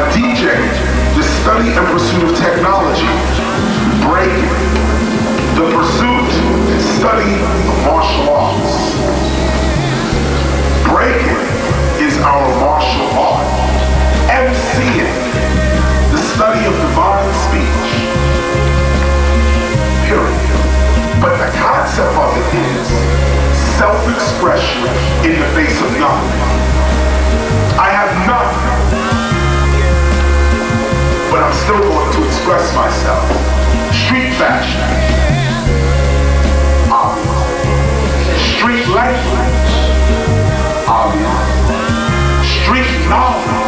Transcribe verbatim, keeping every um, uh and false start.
D J, the study and pursuit of technology. Breaking, the pursuit and study of martial arts. Breaking is our martial art. MCing, the study of divine speech. Period. But the concept of it is self-expression in the face of nothing. I have nothing, but I'm still going to express myself. Street fashion, obvious. Street language, obvious. Street knowledge,